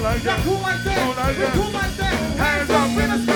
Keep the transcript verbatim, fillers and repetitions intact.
like that. Like who like that? Who like With that? who like that? Hands up in the